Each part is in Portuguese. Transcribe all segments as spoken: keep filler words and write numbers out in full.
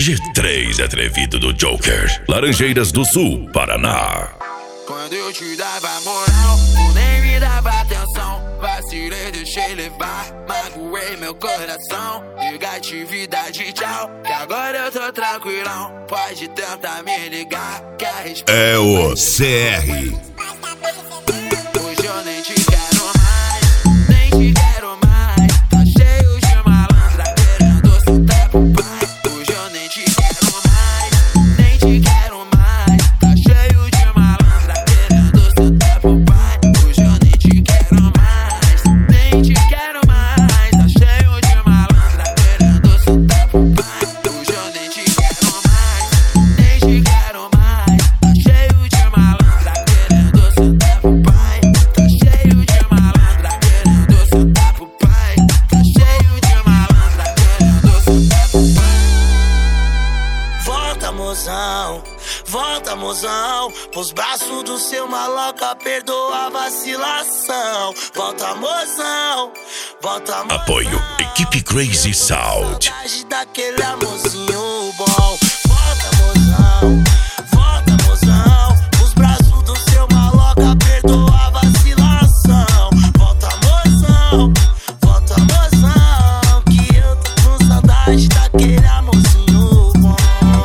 G três atrevido do Joker, Laranjeiras do Sul, Paraná. Quando eu te dava moral, tu nem me dava atenção. Vacilei, deixei levar, magoei meu coração. Negatividade, tchau, que agora eu tô tranquilão. Pode tentar me ligar, que a resposta é o C R. Hoje eu nem te quero mais, nem te quero mais. Tá cheio de malandra querendo soltar pro pai. Hoje eu nem te quero mais, nem te quero mais. Tá cheio de malandra querendo soltar pro pai. Hoje eu nem te quero mais, nem te quero mais. Tá cheio de malandra querendo soltar pro pai. Hoje eu nem te quero mais, nem te quero mais. Tá cheio de malandra querendo soltar pro pai. Tá cheio de malandra querendo soltar pro pai. Tá cheio de malandra querendo soltar pro pai. Volta, mozão, volta, mozão, pros braços do seu maloca, perdoa a vacilação. Volta, mozão, volta, mozão. Apoio Equipe Crazy Sound. Saudade daquele amorzinho bom. Volta, mozão, volta, mozão, pros braços do seu maloca, perdoa a vacilação. Volta, mozão, volta, mozão, que eu tô com saudade daquele amorzinho bom.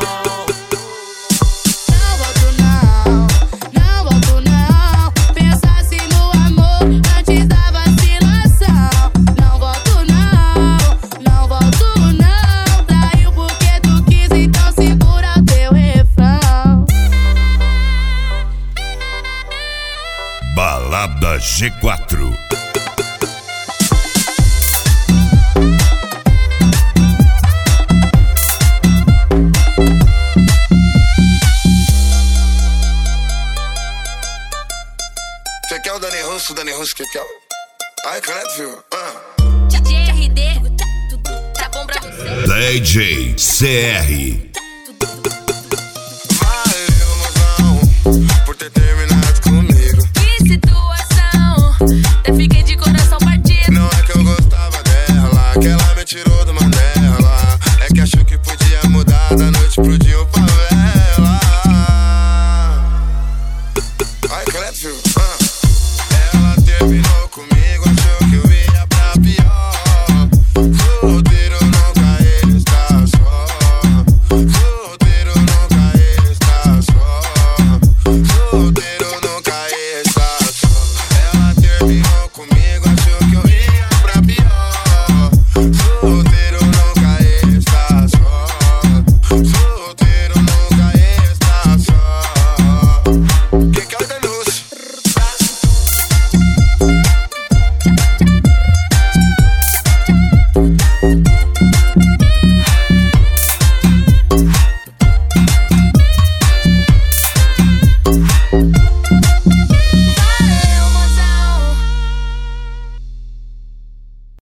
Não volto não, não volto não. Pensasse no amor antes da vacilação. Não volto não, não volto não. Traiu porque tu quis, então segura o teu refrão. Balada G quatro. Você quer o Dani Russo, Dani Russo, que quer? Ai, credo, filho. Ah. D J R D, tá bom pra você? D J C R.